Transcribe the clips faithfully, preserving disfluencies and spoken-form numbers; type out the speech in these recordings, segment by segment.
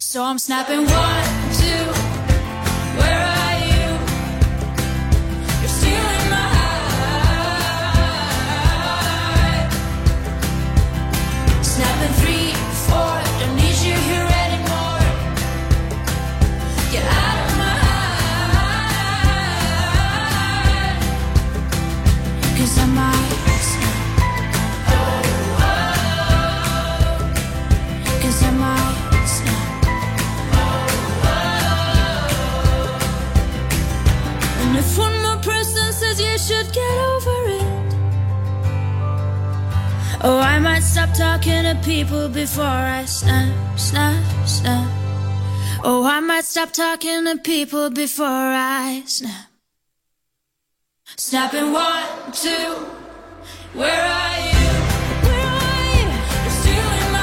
So I'm snapping one, two, where are you? You're stealing my heart. Snapping three, four, don't need you here anymore. Get out of my heart. 'Cause I might snap. Oh, oh. 'Cause I might snap. And if one more person says you should get over it, oh, I might stop talking to people before I snap, snap, snap. Oh, I might stop talking to people before I snap. Snapping one, two, where are you? Where are you? You're stealing my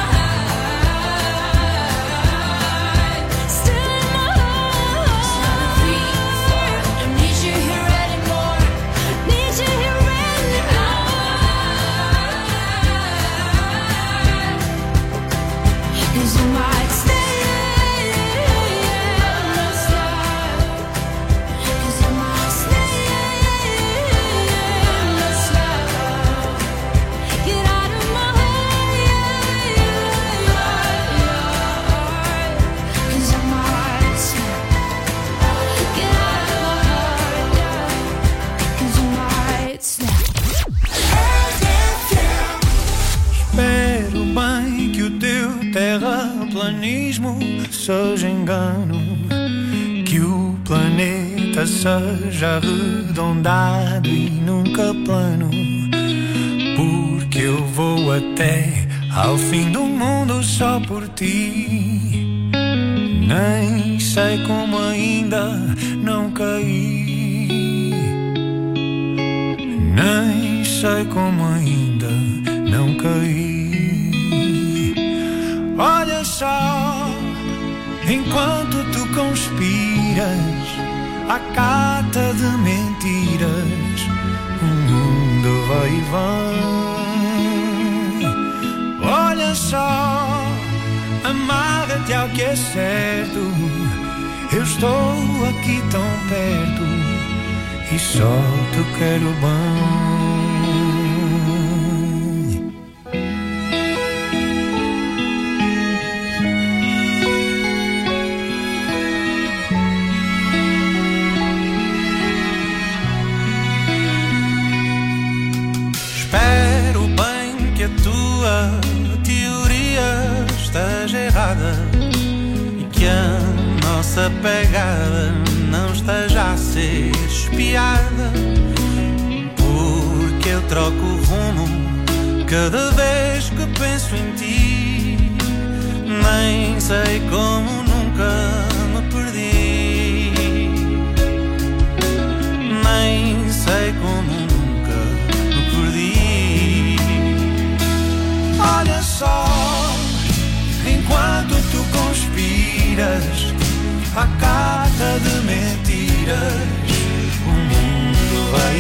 heart. Stealing my heart. Snapping three, four, don't need you here anymore. Need you here anymore. 'Cause you might stay. Espero bem que o teu terraplanismo seja engano, que o planeta seja arredondado e nunca plano, porque eu vou até ao fim do mundo só por ti. Nem sei como ainda não caí, nem sei como ainda não caí. Olha só, enquanto tu conspiras à cata de mentiras, o mundo vai e vem. Olha só, amarra-te ao que é certo, eu estou aqui tão perto e só te quero bem. Espero bem que a tua teoria esteja errada e que a nossa pegada não esteja a ser espiada, porque eu troco o rumo cada vez que penso em ti. Nem sei como nunca me perdi, nem sei como nunca me perdi. Olha só, enquanto tu conspiras à cata de mentiras, o mundo vai e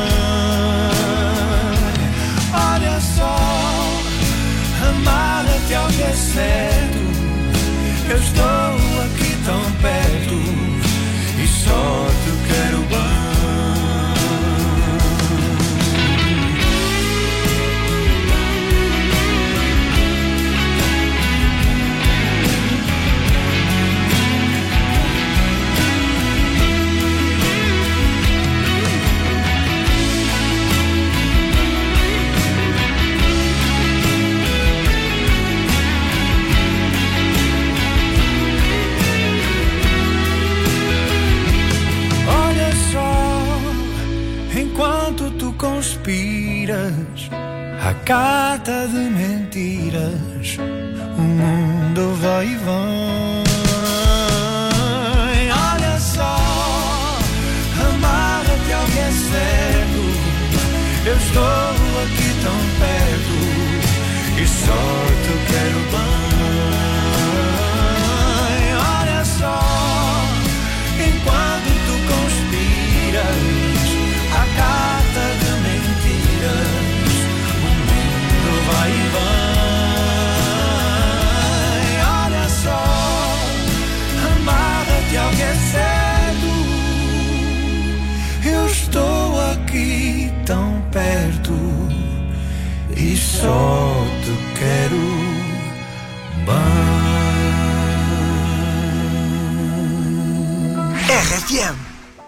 vem. Olha só, amarra-te ao que é certo, eu estou aqui tão perto e só te quero bem. Enquanto tu conspiras à cata de mentiras, o mundo vai e vem. Olha só, amarra-te ao que é certo, eu estou aqui tão perto e só te quero bem. Olha só, enquanto tu conspiras a carta de mentiras, o mundo vai e vem. Olha só, R F M.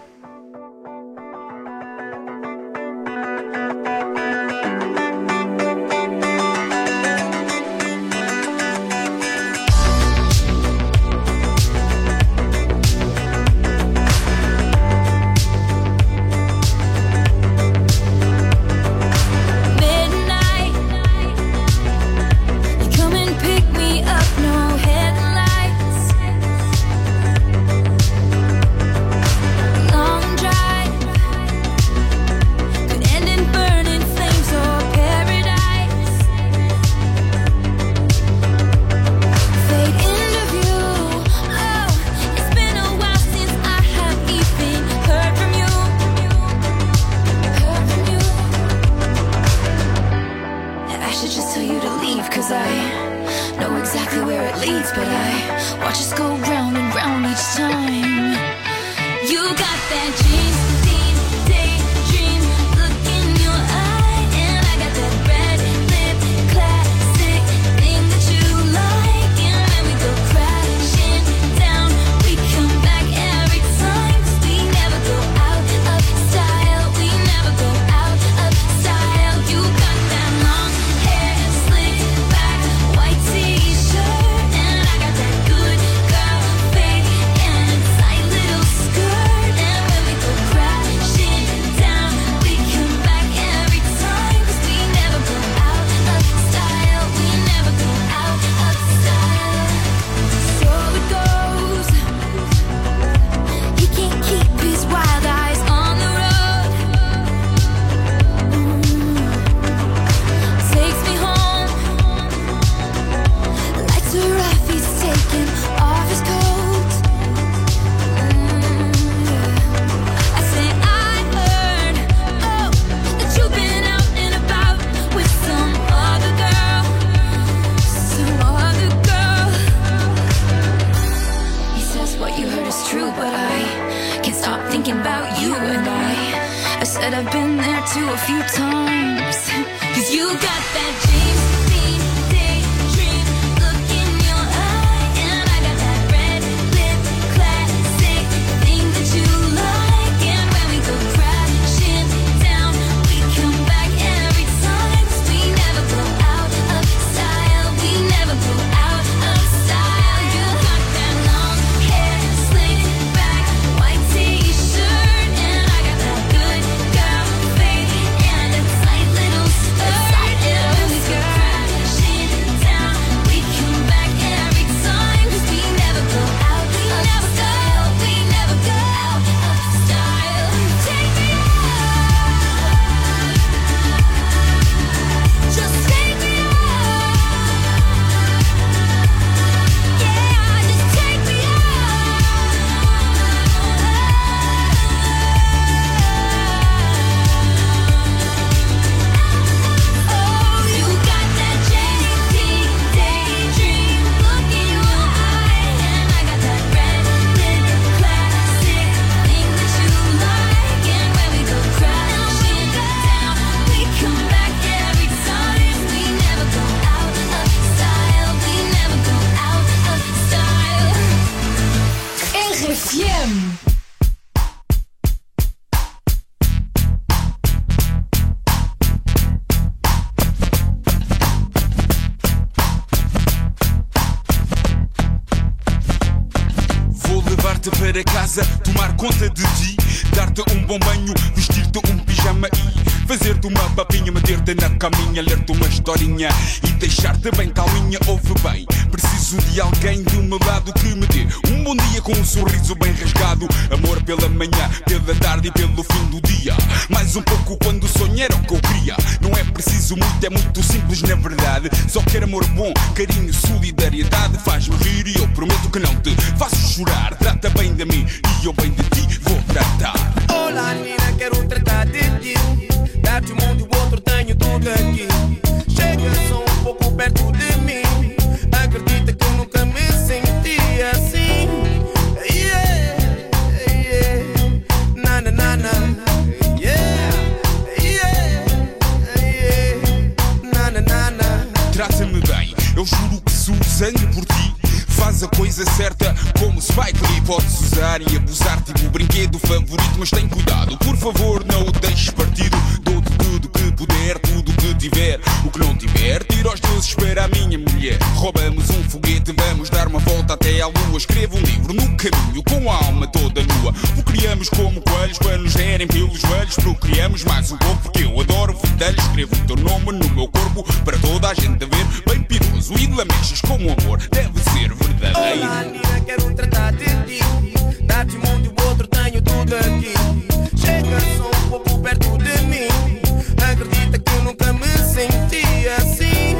Para casa, tomar conta de ti, dar-te um bom banho, vestir-te um pijama e fazer-te uma papinha, meter-te na caminha, ler-te uma historinha e deixar-te bem calminha. Ouve bem, preciso de alguém do meu lado que me dê um bom dia com um sorriso bem rasgado. Amor pela manhã, pela tarde e pelo fim do dia. Mais um pouco quando sonhar era o que eu queria. Não é preciso muito, é muito simples na verdade. Só quero amor bom, carinho, solidariedade. Faz-me rir e eu prometo que não te faço chorar. Trata bem de mim e eu bem de ti vou tratar. Olá, menina, quero tratar de ti. Dar-te um mundo e o outro, tenho tudo aqui. Chega só um pouco perto de mim. Acredita que eu nunca me senti assim. Yeah, yeah. Na na na na. Yeah, yeah, yeah. Na na na na. Trata-me bem, eu juro que sou sangue por ti. Faz faz a coisa certa como Spike Lee. Podes usar e abusar tipo o brinquedo favorito, mas tem cuidado, por favor não o deixes partido. Dou-te tudo que puder, tudo que tiver. O que não tiver, tira os deuses para a minha mulher. Roubamos um foguete, vamos dar uma volta até à lua. Escrevo um livro no caminho com a alma toda nua. O criamos como coelhos para nos derem pelos joelhos. Procriamos mais um pouco porque eu adoro fedelhos. Escrevo o teu nome no meu corpo para toda a gente ver. Bem piroso e lamechas como o amor deve ser verdadeiro. Olá, Nina, quero tratar de ti. Dar-te um mundo e o outro, tenho tudo aqui. Chega só um pouco perto de mim. Acredita que eu nunca me senti assim.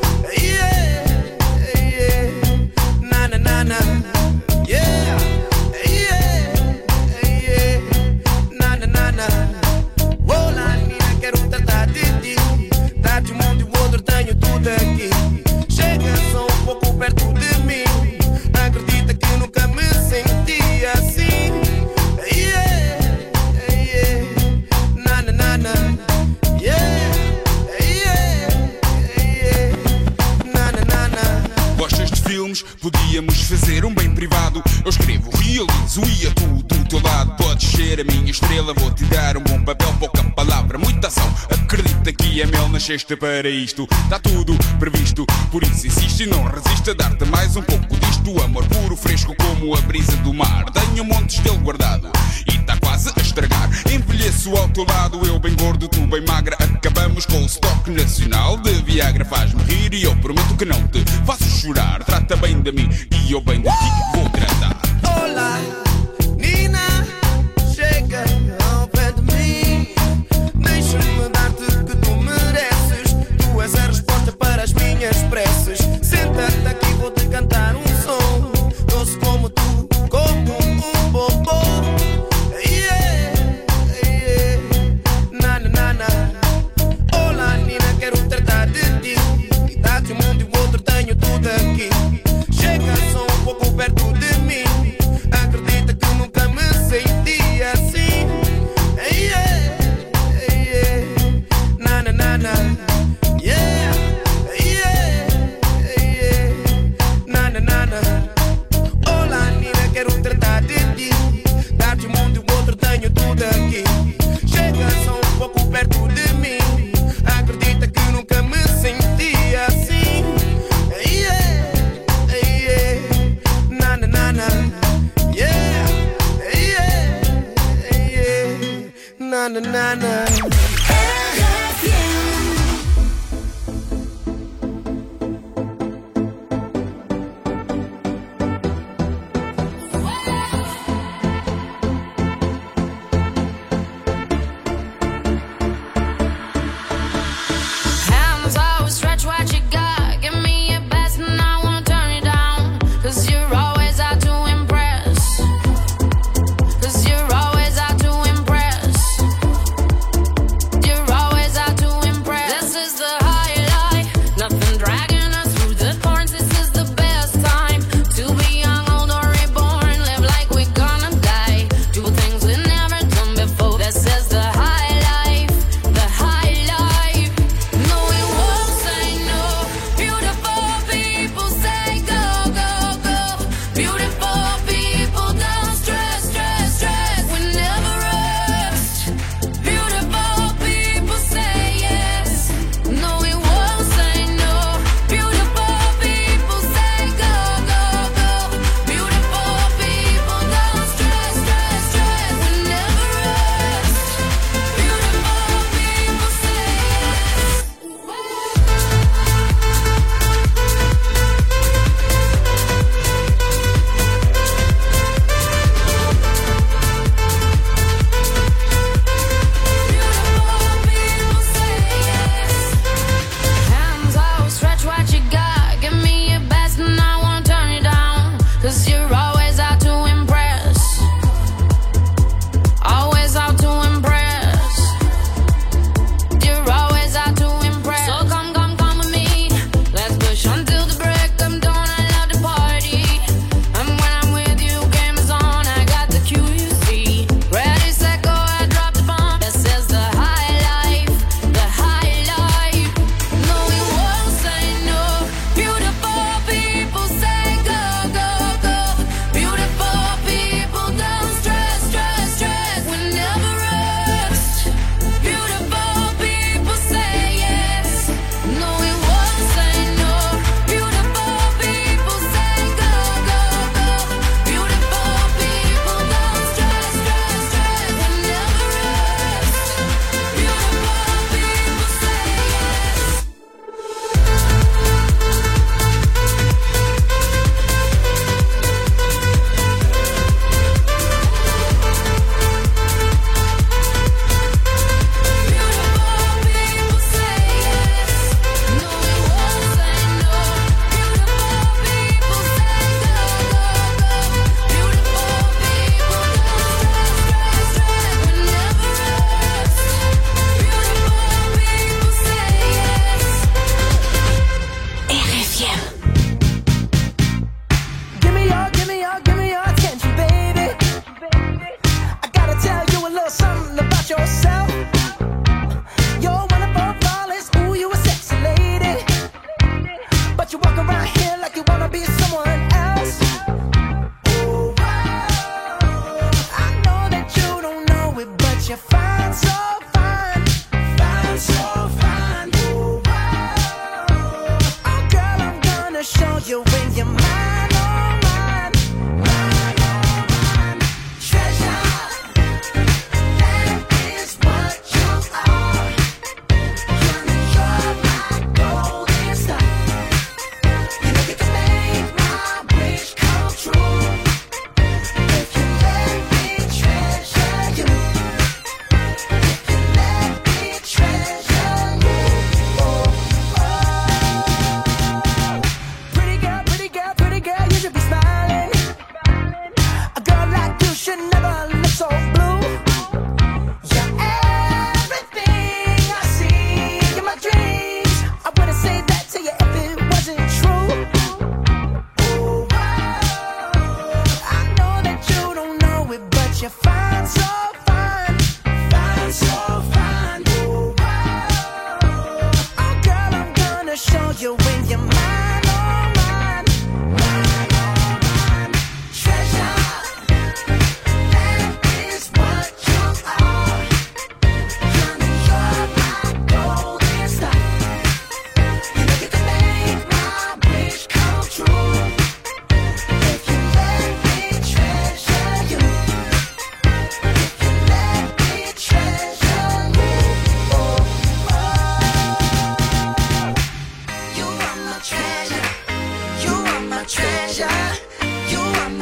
Yeah, yeah. Na na na na. Yeah, yeah, yeah. Na na na na. Olá, Nina, quero tratar de ti. Dar-te um mundo e o outro, tenho tudo aqui. Chega só um pouco perto de mim. Acredita que eu nunca me senti assim. Yeah, yeah. Na na na na. Yeah, yeah, yeah. Na na na na. Gostas de filmes? Podíamos fazer um bem privado. Eu escrevo, realizo e atuo do teu lado. Podes ser a minha estrela, vou-te dar um bom papel. Pouca palavra, muita ação. Acredita que é mel, nasceste para isto. Está tudo previsto, por isso insiste e não resiste a dar-te mais um pouco disto. Amor puro, fresco como a brisa do mar. Tenho montes dele guardado e está quase a estragar. Envelheço ao teu lado, eu bem gordo, tu bem magra. Acabamos com o estoque nacional de Viagra. Faz-me rir e eu prometo que não te faço chorar. Trata bem de mim e eu bem de ti vou tratar. Olá, Nina, chega ao pé de mim. Deixa-me dar-te o que tu mereces. Tu és a resposta para as minhas preces. Senta-te aqui, vou-te cantar um som doce como tu, como um bombom. Yeah, yeah. Na na na na. Olá, Nina, quero tratar de ti. E dar-te um mundo e o outro, tenho tudo aqui. Chega só um pouco perto de mim. Acredita que eu nunca me senti assim. Yeah, yeah. Na na na na. Yeah, yeah, yeah. Na na na na. Olá, Nina, quero tratar de ti. Dar-te um mundo e o outro, tenho tudo aqui. Chega só um pouco perto de mim. Acredita que eu nunca me senti assim. Yeah, yeah. Na na na na. Yeah, yeah, yeah. Na na na na. Hands always stretch what you got. Give me your best and I won't turn it down. Cause you're always out to impress. Cause you're always out to impress.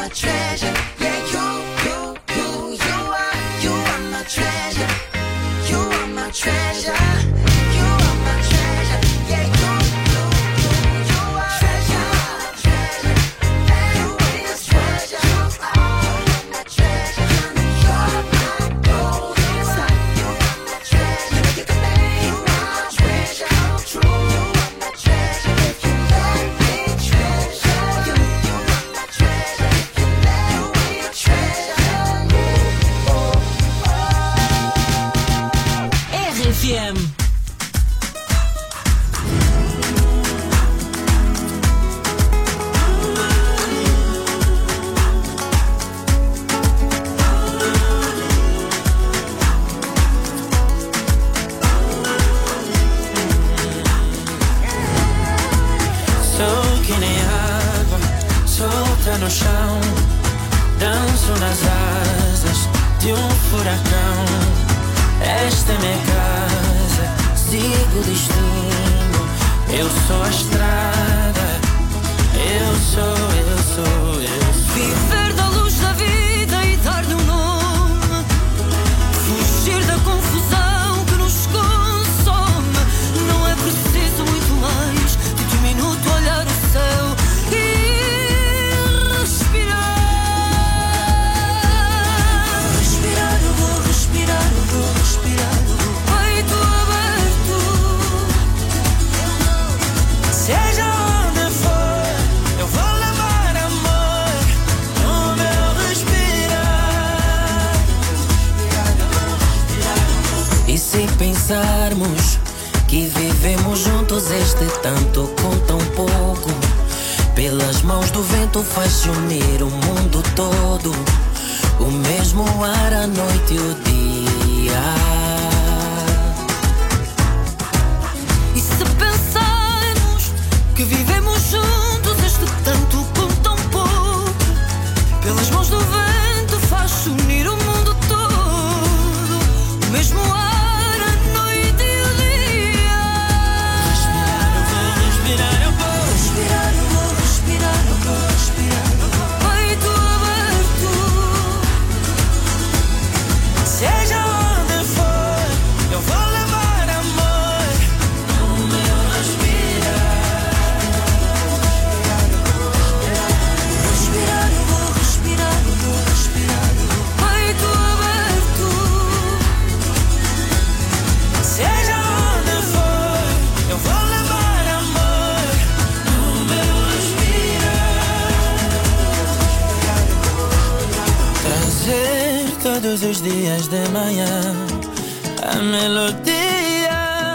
treasure. Yeah, you, you, you, you are, you are my treasure. You are my treasure. You are my treasure. Yeah, you, you, you, you are treasure, treasure. You are my treasure. You are my treasure. You are my gold. You are my treasure. You are my treasure. True. You are my treasure. If you let me treasure you, you are my treasure. If you let me treasure you, oh, oh. R F M. Sou que nem água, solta no chão. Danço nas asas de um furacão. Esta é minha casa, sigo o destino. Eu sou a estrada, eu sou, eu sou, eu sou. Viver da luz da vida e dar-lhe um nome. Fugir da confusão que nos consome. Não é preciso muito mais do que um minuto olhar o céu e respirar. Respirar, eu vou respirar, eu vou respirar, eu vou. Peito aberto. Seja onde for, eu vou levar amor no meu respirar. E se pensarmos que vivemos juntos este tanto com tão pouco, pelas mãos do vento faz-se unir o mundo todo, o mesmo ar, a noite e o dia. E se pensarmos que vivemos juntos este tanto com tão pouco, pelas mãos do vento faz-se unir o mundo todo, o mesmo ar, a noite e o dia. Respirar, eu vou respirar, eu vou. Respirar, eu vou respirar, eu vou respirar, eu vou. Peito aberto. Seja onde for, eu vou levar amor no meu respirar. Respirar, eu vou respirar, eu vou respirar, eu vou. Peito aberto. Seja onde for, eu vou levar amor no meu respirar. Trazer todos os dias de manhã a melodia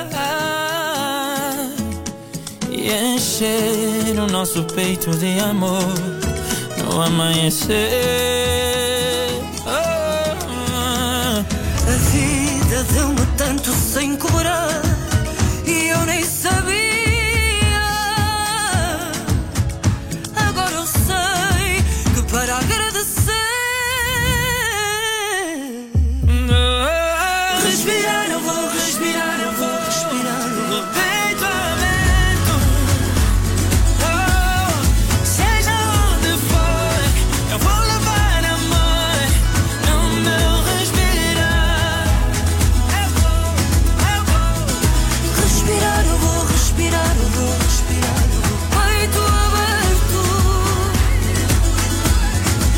e encher o nosso peito de amor no amanhecer. Oh, A vida deu-me tanto sem cobrar e eu nem sabia. Agora eu sei que para agradecer. Respirar, eu vou respirar, eu vou respirar, eu vou. peito aberto. Oh, seja onde for, eu vou levar amor no meu respirar. Eu vou, eu vou. Respirar, eu vou respirar, eu vou respirar, eu vou. Peito aberto.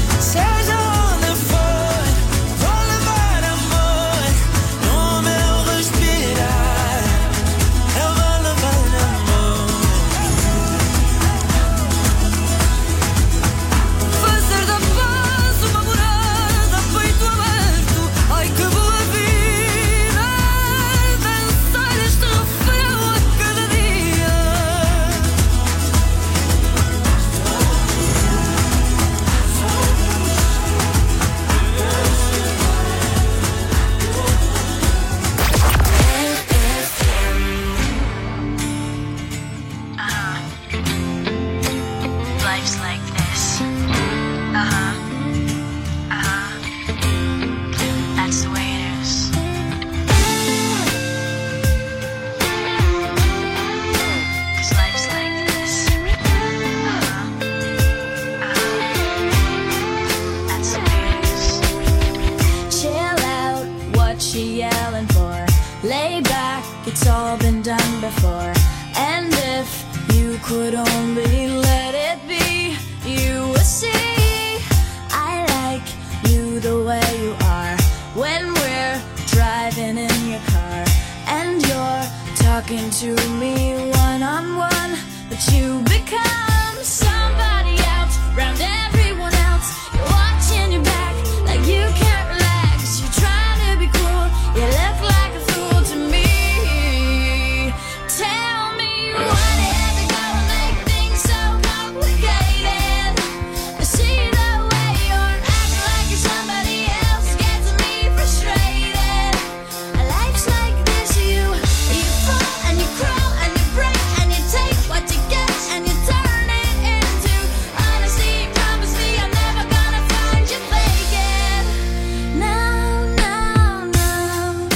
could only let it be, you would see I like you the way you are. When we're driving in your car and you're talking to me one on one, but you become somebody else round everyone else. You're watching your back like you can't relax. You're trying to be cool, you look like a fool to me. Tell me what is it gonna make things so complicated? I see the way you're acting like you're somebody else gets me frustrated. Life's like this, you you fall and you crawl and you break and you take what you get and you turn it into honesty. Promise me I'm never gonna find you faking. No, no, no.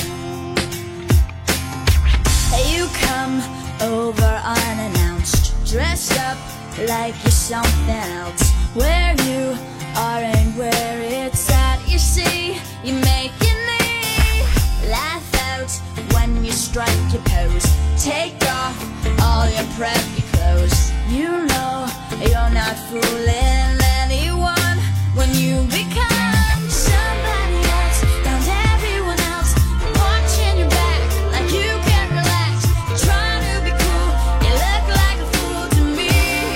You come over unannounced, dressed up like you're something else. Where you are and where it's at, you see, you make me laugh out when you strike your pose. Take off all your preppy clothes. You know you're not fooling anyone when you become somebody else round everyone else. You're watching your back like you can't relax. You're trying to be cool, you look like a fool to me.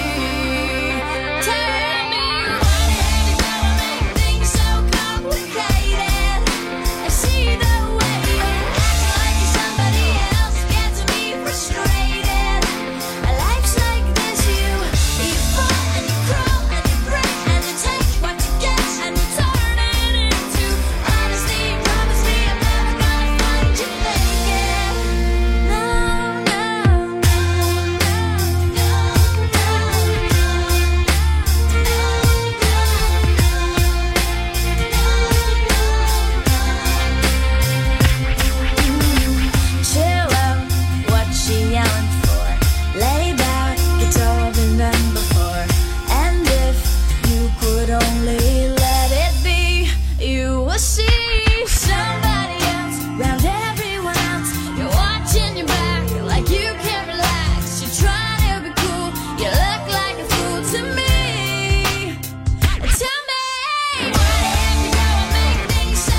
Tell me what is it gonna make things so complicated? I see the way you're acting like you're somebody else gets me frustrated. Life's like this, you you fall and you crawl and you break and you take what you get and you turn it into honesty. Promise me I'm never gonna find you faking. No, no, no, chill out, what she yelling for? Lay back, it's all been done before. And if you could only let it be, you will see somebody else round everyone else. You're watching your back like you can't relax. You're trying to be cool, you look like a fool to me. Tell me what if you gonna make things so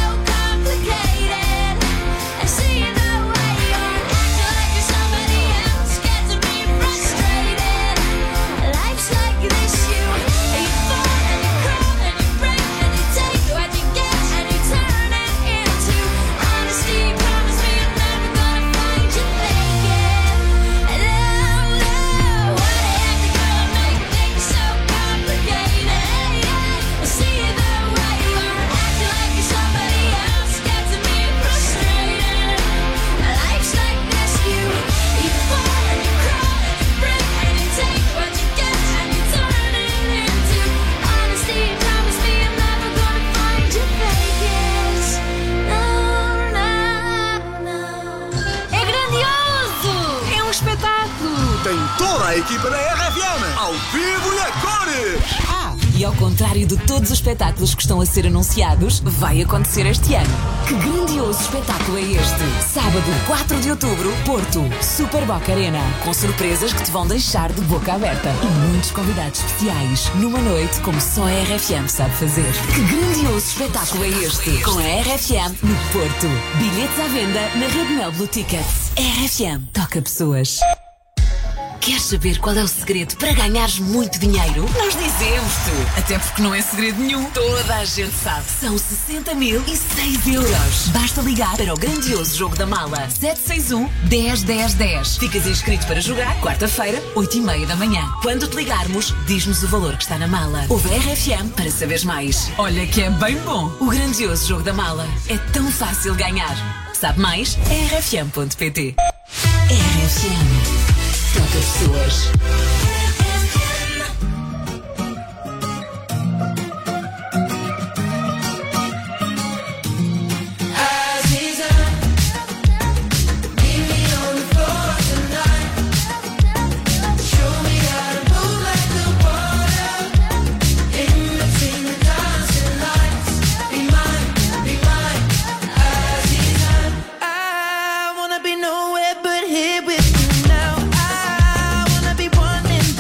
complicated? I see the way you're acting like you're somebody else gets me frustrated. Life's like this, you you fall and you crawl and you break and you take what you get and you turn it into honesty. Promise me I'm never gonna find you faking. No, no, what if you gonna make things so complicated? I see the way you're acting like you're somebody else gets me frustrated. Life's like this, you you fall and you crawl and you break and you take what you get and you turn it into honesty. Promise me I'm never gonna find you faking. No, no, no. É grandioso! É um espetáculo! Tem toda a equipa da R F M, ao vivo e a cores. Ah, e ao contrário de todos os espetáculos que estão a ser anunciados, vai acontecer este ano. Que grandioso espetáculo é este? Sábado, quatro de outubro, Porto, Super Boca Arena. Com surpresas que te vão deixar de boca aberta. E muitos convidados especiais, numa noite como só a R F M sabe fazer. Que grandioso espetáculo é este? Com a R F M no Porto. Bilhetes à venda na Rede Mel Blue Tickets. R F M toca pessoas. Queres saber qual é o segredo para ganhares muito dinheiro? Nós dizemos-te! Até porque não é segredo nenhum. Toda a gente sabe. São sessenta mil e seis euros. Basta ligar para o grandioso jogo da mala. sete seis um, dez, dez, dez. Ficas inscrito para jogar quarta-feira, oito e meia da manhã. Quando te ligarmos, diz-nos o valor que está na mala. Ouve a R F M para saberes mais. Olha que é bem bom. O grandioso jogo da mala. É tão fácil ganhar. Sabe mais? r f m ponto p t. R F M. Toca pessoas. I wanna be nowhere but here with you now. I wanna be one and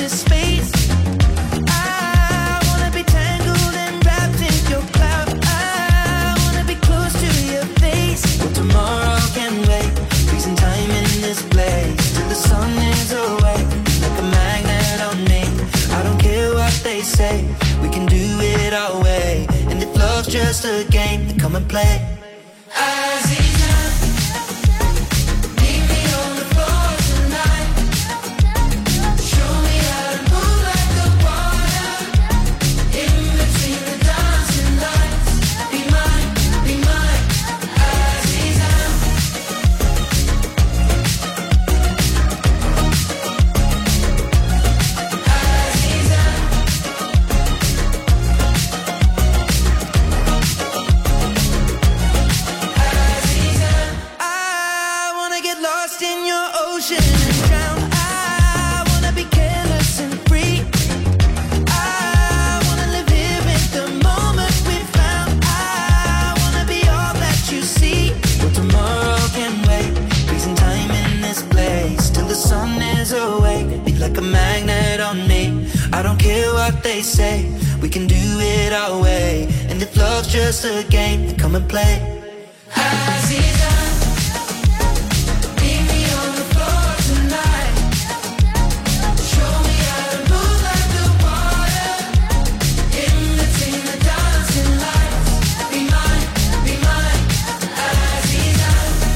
love's just a game, then come and play. Aziza, meet me on the floor tonight. Show me how to move like the water. In between the dancing lights. Be mine, be mine, Aziza. Aziza. I wanna get lost in your ocean and drown. I wanna be careless and free. I wanna live here in the moment we found. I wanna be all that you see. Well, tomorrow can wait. Freezing time in this place till the sun is awake. Be like a magnet on me. I don't care what they say. We can do it our way. And if love's just a game, then come and play. Aziza, meet me on the floor tonight. Show me how to move like the water. In between the dancing lights. Be mine, be mine, Aziza.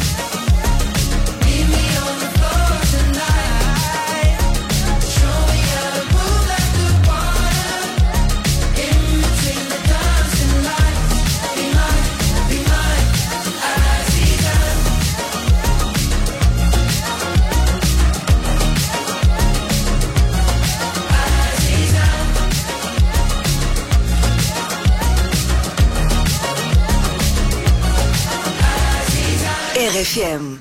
Meet me on the floor tonight. Show me how to move like the water. In between the dancing lights. Be mine, be mine, Aziza. R F M.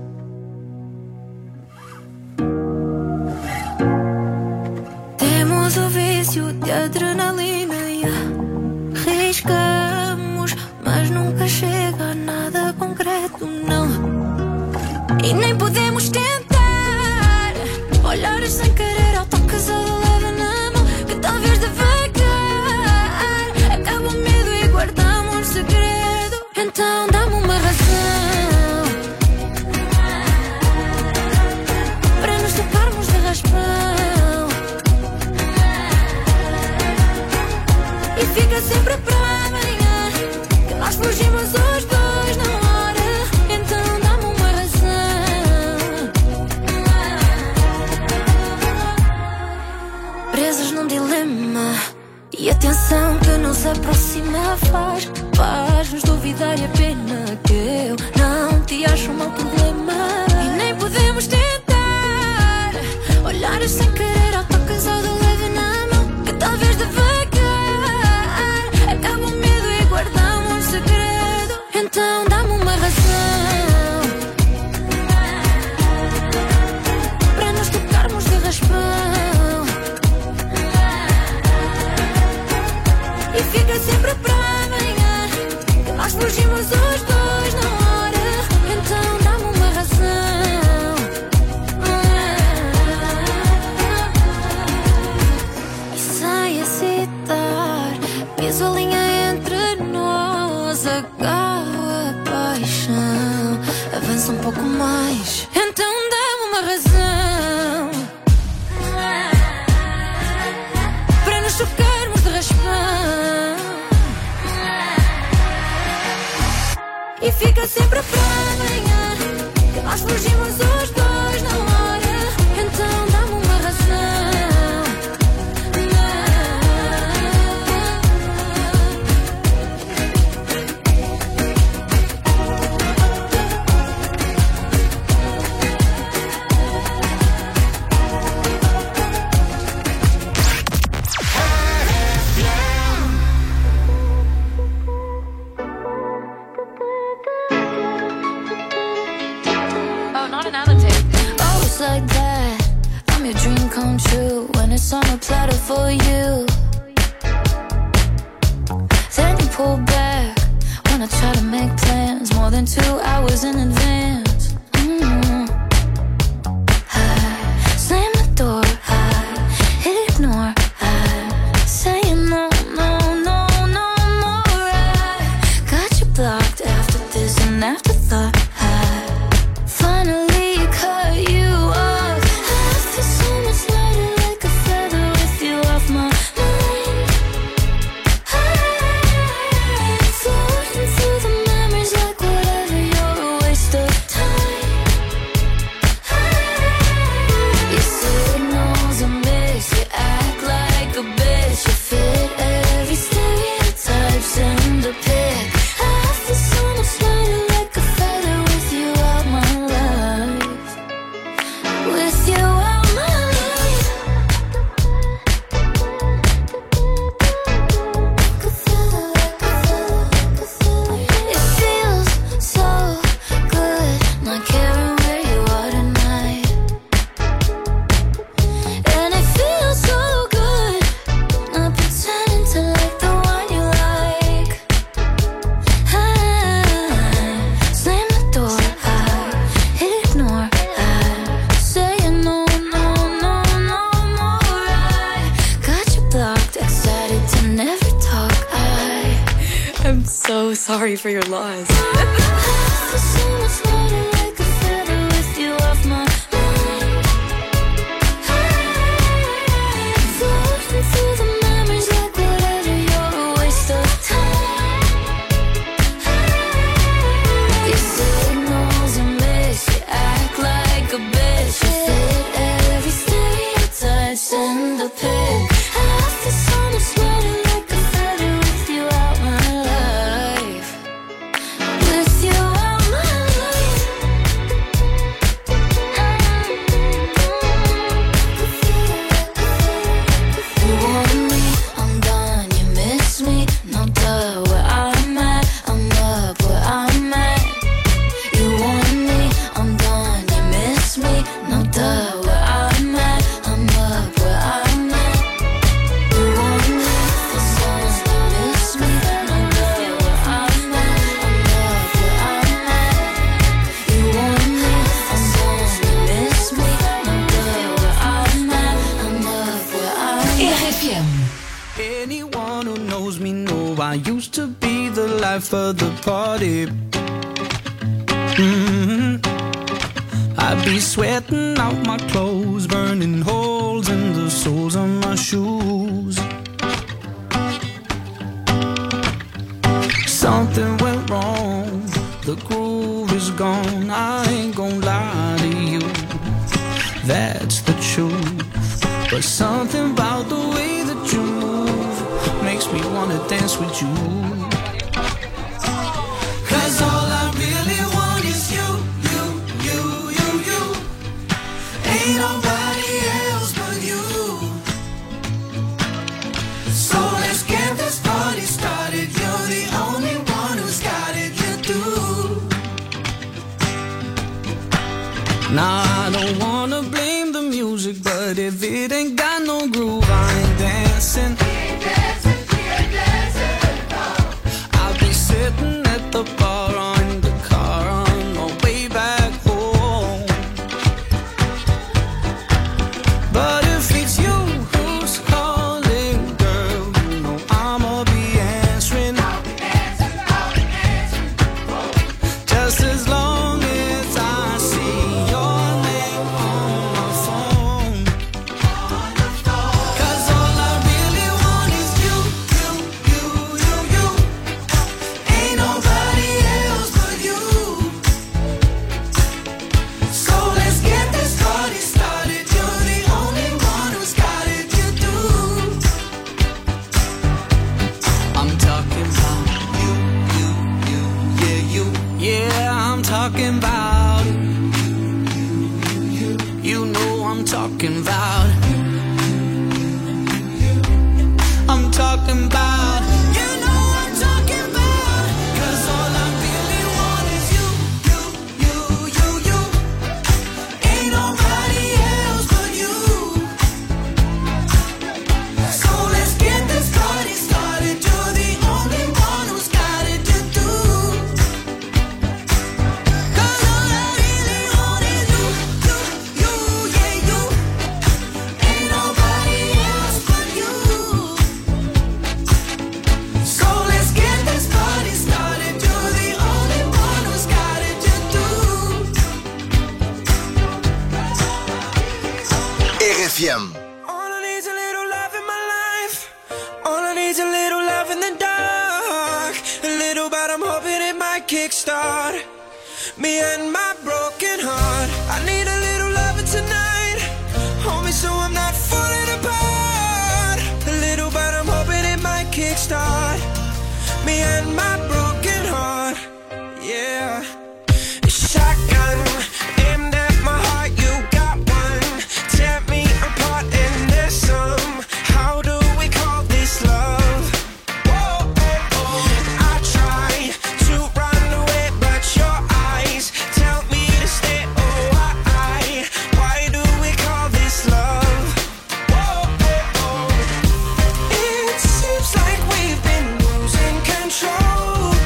Temos o vício de adrenalina e arriscamos, mas nunca chega a nada concreto, não. E nem podemos tentar olhar sem querer ao toque de leve na mão, que talvez devagar acaba o medo e guardamos segredo. Então dá-me uma razão para nos tocarmos de raspão. E fica sempre para amanhã que nós fugimos os dois na hora. Então dá-me uma razão. Presas num dilema, e a tensão que nos aproxima faz Faz-nos duvidar, e a pena que eu não te acho um mau problema. E nem podemos tentar olhar sem querer ao toque de leve na mão, que talvez devagar acaba o medo e guardamos segredo. Então dá-me uma razão para nos tocarmos de raspão. E fica sempre para amanhã que nós fugimos os dois na hora. Então dá-me uma razão. E sem hesitar, piso a linha entre nós. Agarro a paixão, avança um pouco mais. Então dá-me uma razão para nos tocarmos de raspão. E fica sempre para amanhã que nós fugimos os dois na hora. Então dá-me uma razão. Oh, it's like that. I'm your dream come true when it's on a platter for you. Then you pull back when I try to make plans more than two hours in advance. Mm-hmm. I slam the door, I ignore, I say no, no, no, no more. I got you blocked after this and afterthought. I finally cut you off. I feel so much lighter, like a feather with you off my mind. I I'm so sorry for your loss. In the pit, I feel so much lighter, like a feather with you out my life. With you out my life. You want me, I'm gone. You miss me, no duh. Where I'm at, I'm up where I'm at. You want me, I'm gone. You miss me, no duh. Where I'm at, I'm up where I'm at. You want me, the sun, you miss me, no duh. Where I'm at, I'm up where I'm at. You want me, I'm gone. You miss me, no duh. Where I'm at, I'm up where I'm at. R F M. Anyone who knows me know I used to be the life of the party. Mm-hmm. I'd be sweating out my clothes, burning holes in the soles of my shoes. Something went wrong, the groove is gone. I ain't gon' lie to you, that's the truth. But something about the way that you move makes me wanna dance with you. Cause all I really want is you, you, you, you, you. Ain't nobody else but you. So let's get this party started. You're the only one who's got it, you do. Now I don't wanna blame the music, but if it ain't got no groove, I ain't dancing. I'll be sitting at the bar or in the car on my way back home. But if it's you who's calling, girl, you know I'ma be answering. Just as long as I see your name on my phone. Cause all I really want is you, you, you, you, you. Ain't nobody else but you. So let's get this party started. You're the only one who's got it, you do. I'm talking about you, you, you, yeah, you. Yeah, I'm talking about you. You know I'm talking about. I'm talking about. You know I'm talking about. Cause all I really want is you, you, you, you, you. Ain't nobody else but you. So let's get this party started. You're the only one who's got it to do. Cause all I really want is you, you, you, yeah, you. Ain't nobody else but you. So let's get this party started. You're the only one who's got it to do. R F M. All I need's a little love in my life. All I need's a little love in the dark. A little, but I'm hoping it might kickstart me and my broken heart. I need a little loving tonight. Hold me so I'm not falling apart. A little, but I'm hoping it might kickstart me and my broken heart. Yeah. Shotgun aimed at my heart. You got one. Tear me apart and there's some. How do we call this love? Whoa, oh, oh. I try to run away, but your eyes tell me to stay. Oh, why? Why do we call this love? Whoa, oh, oh. It seems like we've been losing control.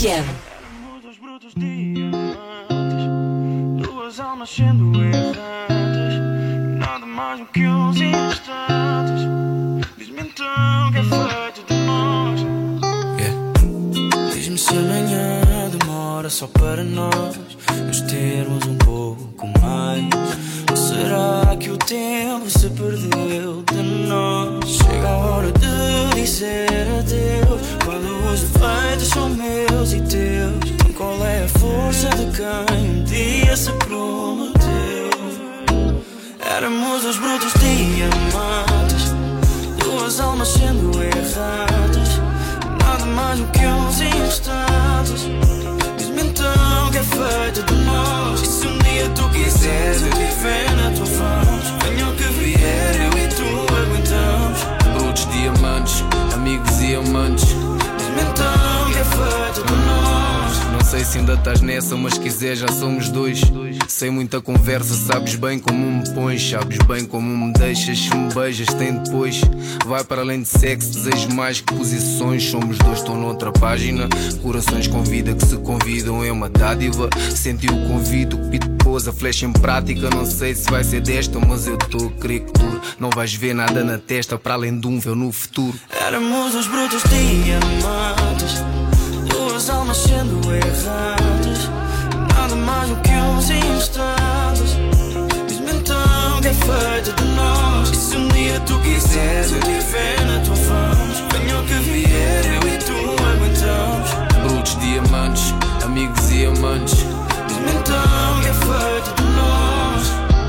F M. Dos brutos diamantes, duas almas sendo errantes, nada mais do que uns instantes. Diz-me então que é feito de nós. Yeah. Diz-me se amanhã demora só para nós nos termos um pouco mais. Ou será que o tempo se perdeu de nós? Chega a hora de dizer adeus, quando os defeitos são meus e teus. Qual é a força de quem um dia se prometeu? Éramos os brutos diamantes, duas almas sendo errantes, nada mais do que uns instantes. Diz-me então que é feito de nós. E se um dia tu quiseres eu te ver na tua frente, venha o que vier, eu e tu aguentamos. Brutos diamantes, amigos e amantes, diz-me então que é feito de nós. Não sei se ainda estás nessa, mas quiser já somos dois. Sem muita conversa, sabes bem como me pões, sabes bem como me deixas. Se me beijas tem depois. Vai para além de sexo, desejo mais que posições. Somos dois, estou noutra página. Corações com vida que se convidam é uma dádiva. Senti o convite, o pito pôs a flecha em prática. Não sei se vai ser desta, mas eu estou a crer que dura. Não vais ver nada na testa para além de um véu no futuro. Éramos os brutos diamantes, duas almas sendo errantes, nada mais do que uns instantes. Diz-me então que é feito de nós. E se um dia tu quiseres eu te ver na tua frente, venha o que vier, eu e tu aguentamos. Brutos diamantes, amigos e amantes, diz-me então que é feito de nós.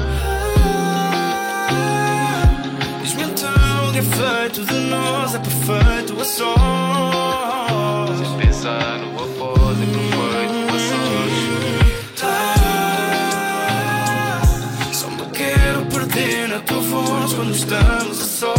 Diz-me então que é feito de nós. É perfeito a sós. Se pensar no após é perfeito a sós. Só me quero perder na tua voz quando estamos a sós.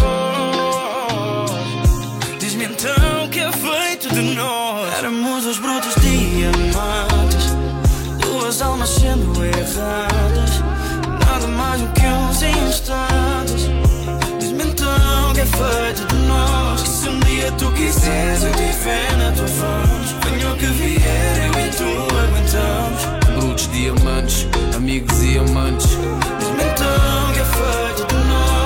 Diz-me então que é feito de nós. Éramos os brutos diamantes, duas almas sendo erradas, nada mais do que uns instantes. Diz-me então que é feito de nós. E se um dia tu quiseres eu te ver na tua frente, venha o que vier, eu e tu aguentamos. Brutos diamantes, amigos e amantes, diz-me então que é feito de nós.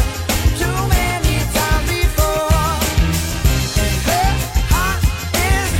Is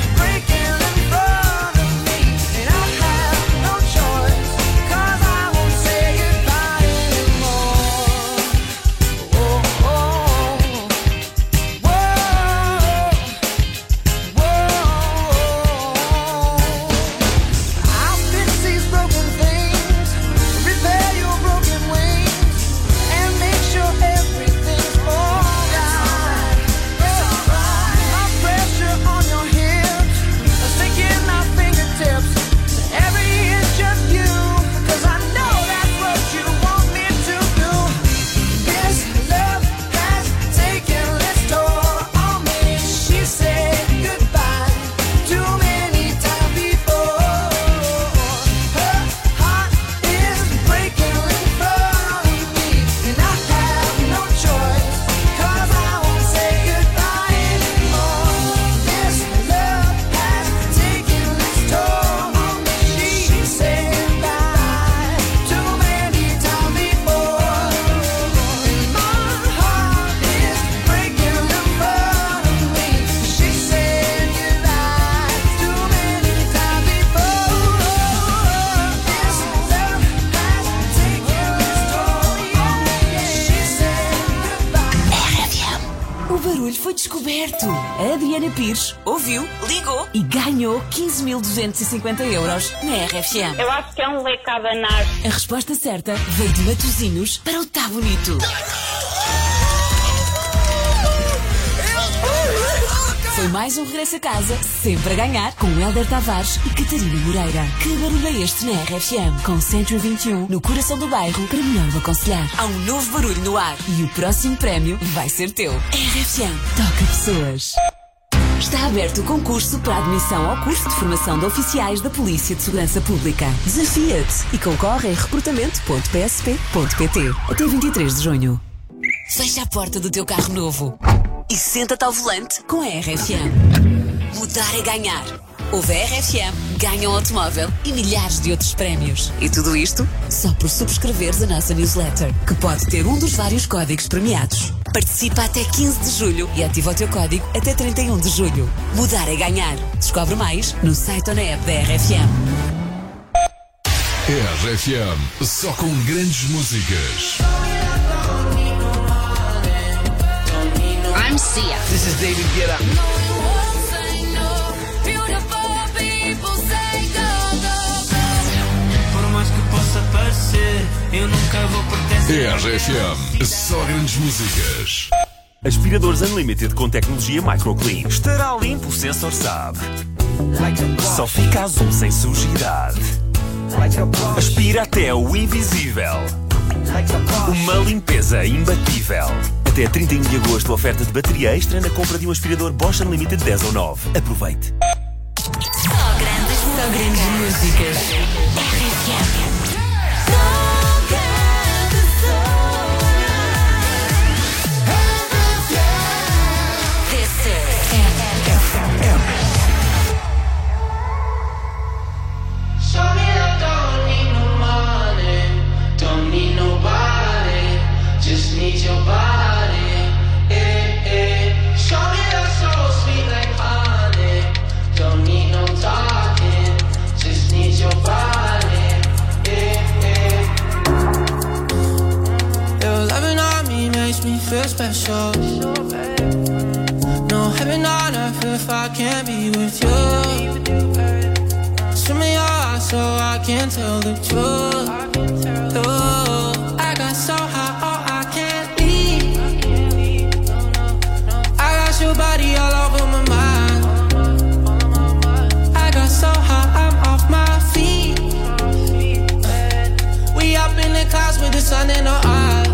foi descoberto. A Adriana Pires ouviu, ligou e ganhou quinze mil duzentos e cinquenta euros na R F M. Eu acho que é um leque a danar. A resposta certa veio de Matosinhos para o Tá Bonito. Foi mais um regresso a casa, sempre a ganhar, com Hélder Tavares e Catarina Moreira. Que barulho é este na R F M? Com Centro vinte e um, no coração do bairro, para melhor o aconselhar. Há um novo barulho no ar e o próximo prémio vai ser teu. R F M, toca pessoas. Está aberto o concurso para admissão ao curso de formação de oficiais da Polícia de Segurança Pública. Desafia-te e concorre em recrutamento ponto p s p ponto p t até vinte e três de junho. Fecha a porta do teu carro novo e senta-te ao volante com a R F M. Mudar é ganhar. Ouve a R F M, ganha um automóvel e milhares de outros prémios. E tudo isto só por subscreveres a nossa newsletter, que pode ter um dos vários códigos premiados. Participa até quinze de julho e ativa o teu código até trinta e um de julho. Mudar é ganhar. Descobre mais no site ou na app da R F M. R F M, só com grandes músicas. I'm Sia. This is David Guetta. Por mais que possa parecer, eu nunca vou pertencer. R F M, só grandes músicas. Aspiradores Unlimited com tecnologia Microclean. Estará limpo, o sensor sabe. Só fica azul sem sujidade. Aspira até o invisível. Uma limpeza imbatível. Até trinta e um de agosto, oferta de bateria extra na compra de um aspirador Bosch Unlimited dez ou nove. Aproveite. Só grandes, só grandes músicas. R F M. This is R F M. Sorry, I don't need no money, don't need nobody, just need your body. Me feel special. No heaven on earth if I can't be with you. Swim me your eyes so I can tell the truth. Oh, I got so high, oh I can't leave. I got your body all over my mind. I got so high, I'm off my feet. We up in the clouds with the sun in our eyes.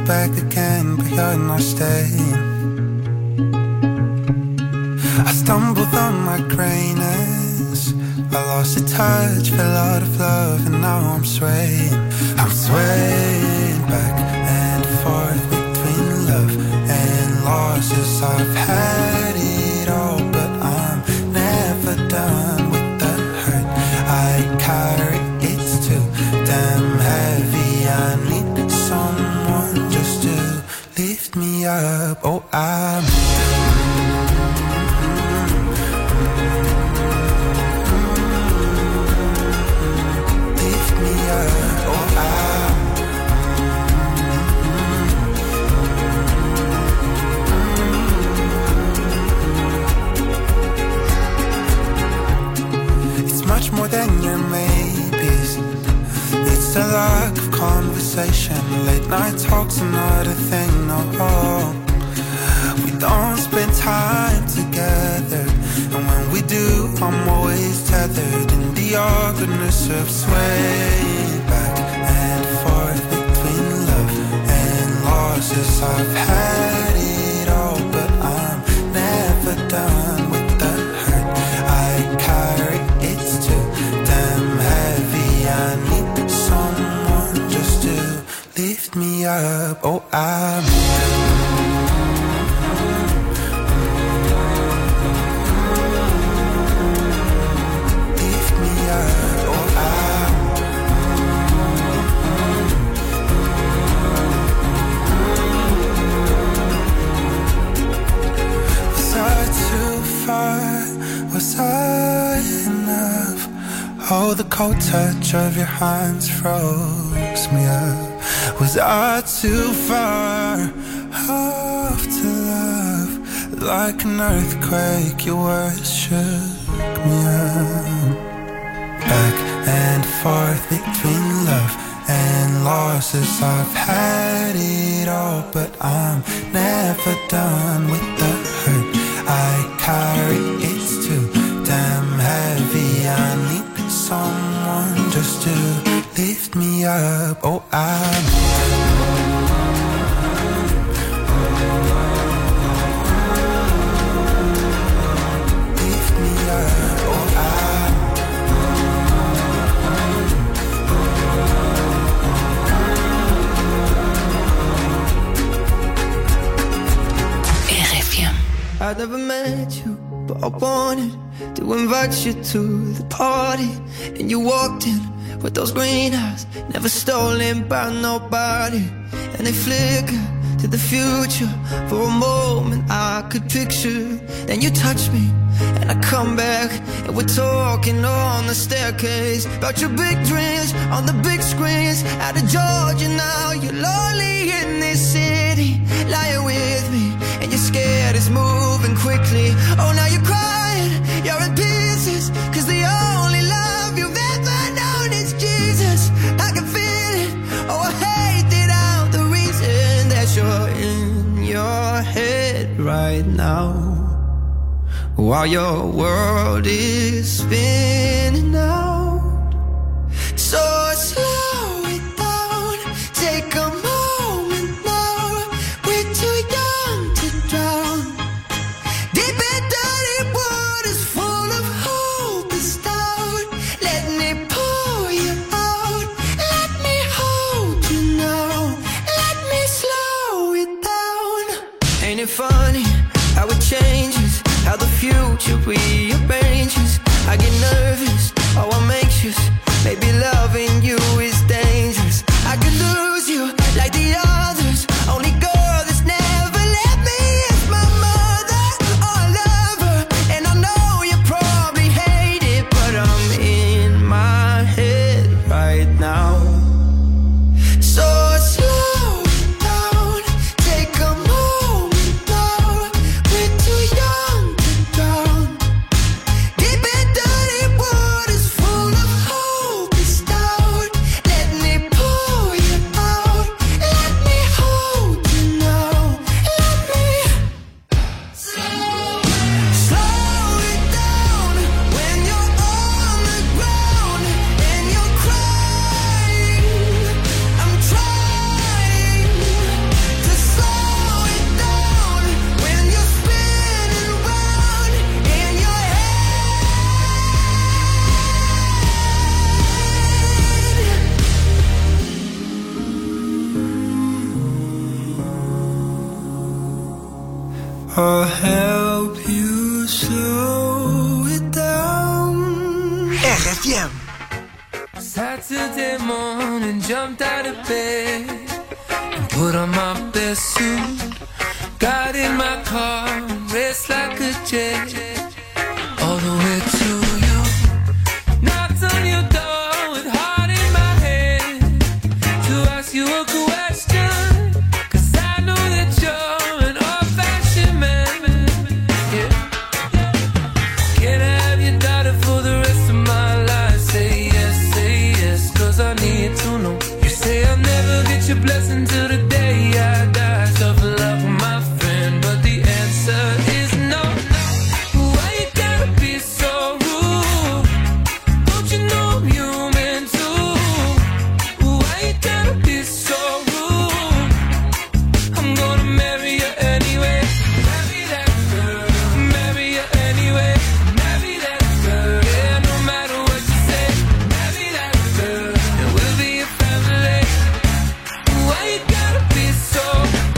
back again, but you're not staying. I stumbled on my greyness, I lost the touch, fell out of love, and now I'm swaying. I'm swaying back and forth between love and losses. I've had it all, but I'm never done with the hurt I carry. It's too damn heavy. I need someone just to lift me up. Oh, I'm lift me up. Oh, I'm it's much more than your maybes. It's the lack of conversation. Late night talks are not a thing, no. We don't spend time together, and when we do, I'm always tethered in the awkwardness of swaying back and forth between love and losses. I've had it all, but I'm never done with the hurt I carry. It's too damn heavy. I need someone just to lift me up. Oh, I'm lift me up. Oh, I'm was I too far? Was I enough? Oh, the cold touch of your hands froze me up. Was I too far off to love? Like an earthquake, your words shook me up. Back and forth between love and losses. I've had it all, but I'm never done with the hurt I carry. It's too damn heavy. I need someone just to lift me up. Oh, I'm lift me up. Oh, I'm R F M. I've never met you, but I wanted to invite you to the party. And you walked in with those green eyes, never stolen by nobody. And they flicker to the future. For a moment I could picture. Then you touch me and I come back, and we're talking on the staircase about your big dreams on the big screens. Out of Georgia now, you're lonely in this city, lying with me, and you're scared it's moving quickly. Oh, now you're crying, you're in pieces, cause the only love you've ever known is Jesus. I can feel it, oh I hate it out, the reason that you're in your head right now, while your world is spinning out. So slow it down, take a moment now. We're too young to drown. Deep in dirty waters full of hope and stout. Let me pull you out, let me hold you now, let me slow it down. Ain't it funny how it changes, how the future rearranges? I get nervous, oh I'm anxious. Maybe loving you is dangerous. I could lose you like the others. Only girl that's never left me is my mother. Oh, I love her, and I know you probably hate it, but I'm in my head right now. So slow it down, take a moment now. We're too young to drown. Deep in dirty waters full of hope and stout. Let me pull you out, let me I'll help you slow it down. R F M. Saturday morning, jumped out of bed and put on my best suit. Got in my car and raced like a jet all the way to you. Knocked on your door with heart in my head to ask you a question, 'cause I know that you're an old-fashioned man. Yeah. Can I have your daughter for the rest of my life? Say yes, say yes, 'cause I need to know. You say I'll never get your blessing till the day I die. Tough love with my friend, but the answer is no. Why you gotta be so rude? Don't you know I'm human too? Why you gotta be so rude? I'm gonna marry you anyway. Marry that girl. Marry you anyway. Marry that girl. Yeah, no matter what you say. Marry that girl. And we'll be a family. Why you gotta be so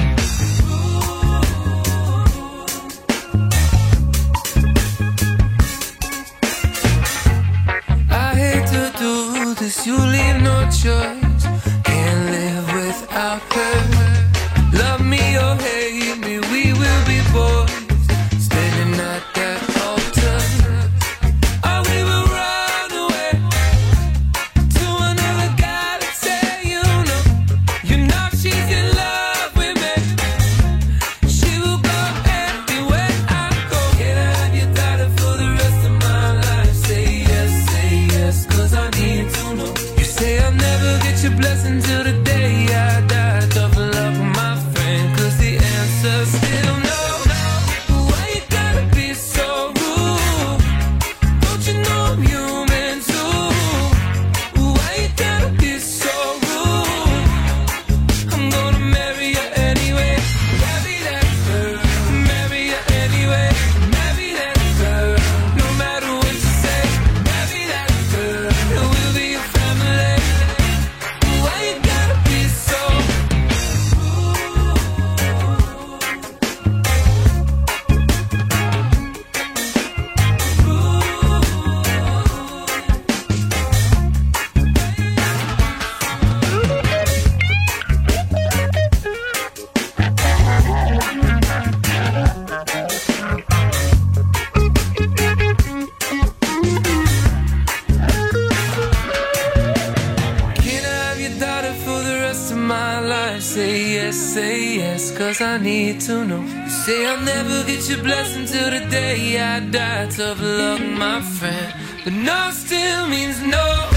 I hate to do this, you leave no choice. Can't live without her. Love me or hate me, we will be boys. Standing at that altar. Or we will run away to another guy to say you know. You know she's in love with me. She will go anywhere I go. Can I have your daughter for the rest of my life? Say yes, say yes, 'cause I need to know. You say I'll never get your blessing till the day I die. Tough love with my friend, 'cause the answer's still no. Why you gotta be so rude? Don't you know I'm human too? Why you gotta be so rude? I'm gonna marry you anyway. Marry that girl. Marry you anyway. Marry that girl. No matter what you say. Marry that girl. And we'll be a family. Why you gotta be so Can I have your daughter for the rest of my life? Say yes, say yes, 'cause I need to know. You say I'll never get your blessing till the day I die. Tough luck, my friend, but no still means no.